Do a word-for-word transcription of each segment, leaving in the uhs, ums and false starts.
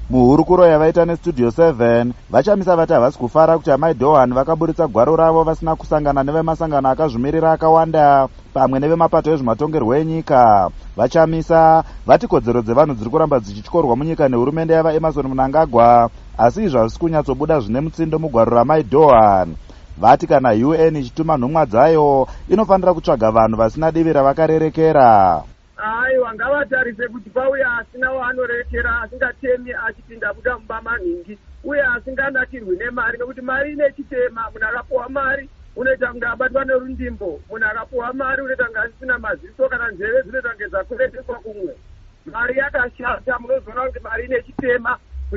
Muhurukuro yavaita nestudio seven vachamisa vati havasi kufara kuti amai Dohan vakaburitsa gwaro ravo vasina kusangana nevemasangano akazvimirira akawanda pamwe nevemapato ezvematongerwo enyika. Vachamisa vati kodzero dzevanhu dziri kuramba dzichityorwa munyika nehurumende yava Emmerson Mnangagwa, asi izvo hazvisi kunyatsobuda zvine mutsindo mugwaro ramai Dohan. Vati kana U N ichituma nhumwa dzayo inofanira kutsvaga vanhu vasina divi ravakarerekera. Aiwa, ngavatarise kuti pauya asina waanorekera, asingatemi achipinda buda mumba manhingi, uye asinganakirwi nemari, nekuti mari ine chitema. Munhu akapuwa mari unoita kunge abatwa nerundimbo, munhu akapuwa mari unoita kunge asina maziso kana nzeve dzinoita kunge dzakuregeswa kumwe. Mari yakashata, munozoona kuti mari ine chitema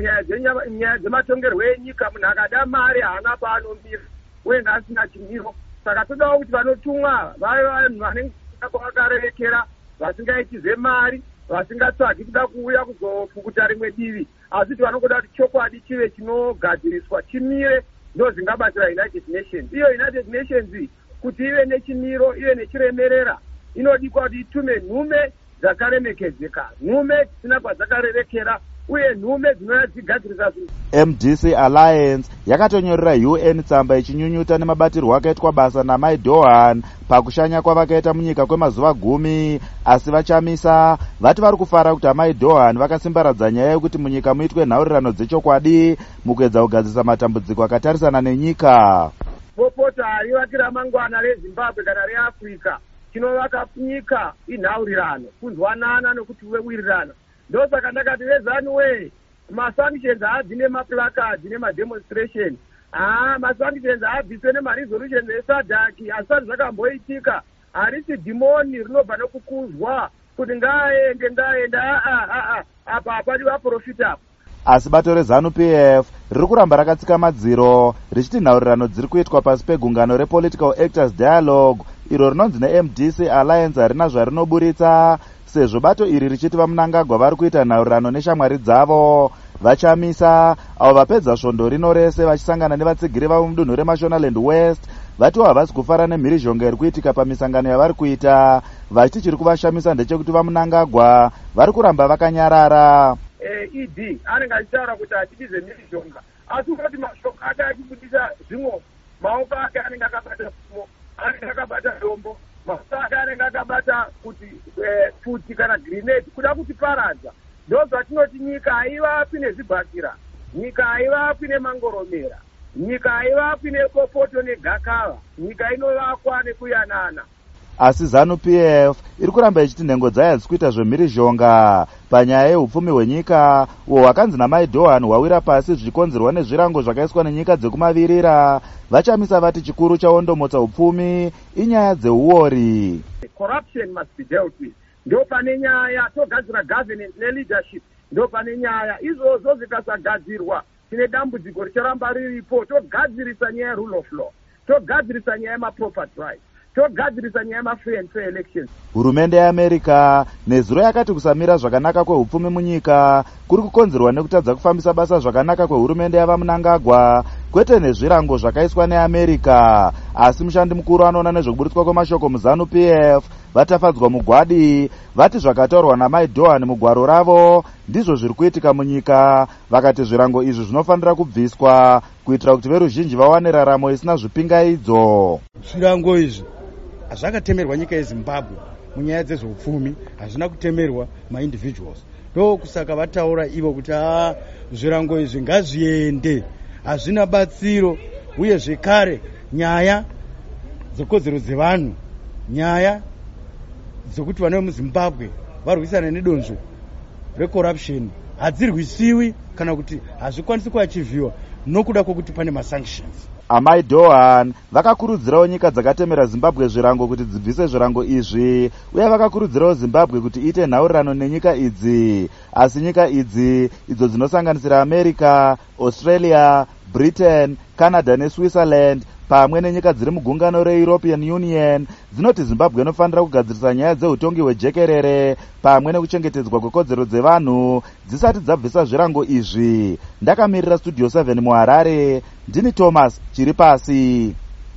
kunyaya dzematongerwo enyika. Munhu akada mari haana paanomira uye asina chimiro. Saka todawo kuti vanotumwa vave vanhu vanenge vakarerekera, vasingaitize mari, vasingatsvagi kuda kuuya kuzofukuta rimwe divi, asi kuti vanogoda kuti chokwadi chive chinogadziriswa chimire, ndo zvingabatsira United Nations. Iyo United Nations kuti ive nechimiro, ive nechiremerera, inodikwa kuti itume nhume dzakaremekedzeka, nhume dzisina kwadzakarerekera, uye nhume dzinouya dzigadzirisa zvinhu. M D C Alliance yakatonyorera U N tsamba ichinyunyuta nemabatirwo akaitwa basa namai Dohan pakushanya kwavakaita munyika kwemazuva gumi, asi vachamisa vati vari kufara kuti amai Dohan vakasimbaradza nyaya yekuti munyika muitwe nhaurirano dzechokwadi mukuedza kugadzisa matambudziko akatarisana nenyika. Popota rivakira mangwana reZimbabwe kana reAfrica, chinovaka nyika inhaurirano, kunzwanana nokuti wewirirana. Ndo saka ndakati vezanwe masanctions haadzine maplakadzi nemademonstration. Ah, masanctions haadziswe nemaresolutions esadhaki, asati zvakamboitika. Harisi dhimoni rinobva nokukuzwa kuti ngaaende ngaaende, aa aa apa hapadiwa profita. Asi bato reZANU P F riri kuramba rakatsika madziro richiti nhaurirano dziri kuitwa pasi pegungano rePolitical Actors Dialogue iro rinonzi neM D C Alliance harina zvarinoburitsa, sezvo bato iri richiti vaMnangagwa vari kuita nhaurirano neshamwari dzavo. Vachamisa avo vapedza svondo rino rese vachisangana nevatsigiri vavo mudunhu reMashonaland West vatiwo havasi kufara nemhirizhonga iri kuitika pamisangano yavari kuita, vachiti chiri kuvashamisa ndechekuti vaMnangagwa vari kuramba vakanyarara. E D anenge achitaura kuti achidize mhirizhonga, asi ukati mashoko ake achibudisa zvimwe, maoko ake anenge akabata fumo, anenge akabata dombo, maoko ake anenge akabata kuti futi kana grenade kuda kutiparadza. Ndo zvatinoti nyika haivapi nezvibhakira, nyika haivapi nemangoromera, nyika haivapi nekopoto negakava, nyika inovakwa nekuyanana. Asi ZANU P F iri kuramba ichiti nhengo dzayo hadzisi kuita zvemhirizhonga panyaya yeupfumi hwenyika uho hwakanzi namai Dohan hwawira pasi zvichikonzerwa nezvirango zvakaiswa nenyika dzekumavirira. Vachamisa vati chikuru chaondomotsa upfumi inyaya dzeuori. Corruption must be dealt with. Ndo pane nyaya togadzira governance neleadership, ndo pane nyaya izvozvo zvikasagadzirwa tine dambudziko richaramba riripo. Togadzirisa nyaya rule of law, togadzirisa nyaya yemaproperty rights, togadzirisa nyaya yema-free and fair elections. Hurumende yeAmerica nezuro yakati kusamira zvakanaka kweupfumi munyika kuri kukonzerwa nekutadza kufambisa basa zvakanaka kwehurumende yavaMnangagwa, kwete nezvirango zvakaiswa neAmerica. Asi mushandi mukuru anoona nezvekuburitswa kwemashoko muZANU P F vatafadzwa mugwadi, vati zvakataurwa namai Dohan mugwaro ravo ndizvo zviri kuitika munyika. Vakati zvirango izvi zvinofanira kubviswa kuitira kuti veruzhinji vawane raramo isina zvipingaidzo. Zvirango izvi zvakatemerwa nyika yeZimbabwe munyaya dzezveupfumi, hazvina kutemerwa maindividuals. Ndo kusaka vataura ivo kuti aa zvirango izvi ngazviende, hazvina batsiro, uye zvekare nyaya dzekodzero dzevanhu, nyaya dzekuti vana vemuZimbabwe varwisana nedonzvo recorruption hadzirwisiwi kana kuti hazvikwanisi kuachivhiwa nokuda kwokuti pane masanctions. Amai Dohan vakakurudzirawo nyika dzakatemera Zimbabwe zvirango kuti dzibvise zvirango izvi, uye vakakurudzirawo Zimbabwe kuti iite nhaurirano nenyika idzi. Asi nyika idzi idzo dzinosanganisira America, Australia, Britain, Canada neSwitzerland pamwe nenyika dziri mugungano reEuropean Union dzinoti Zimbabwe inofanira kugadzirisa nyaya dzeutongi hwejekerere pamwe nekuchengetedzwa kwekodzero dzevanhu dzisati dzabvisa zvirango izvi. Ndakamirira Studio seven muHarare, ndini Thomas Chiripasi.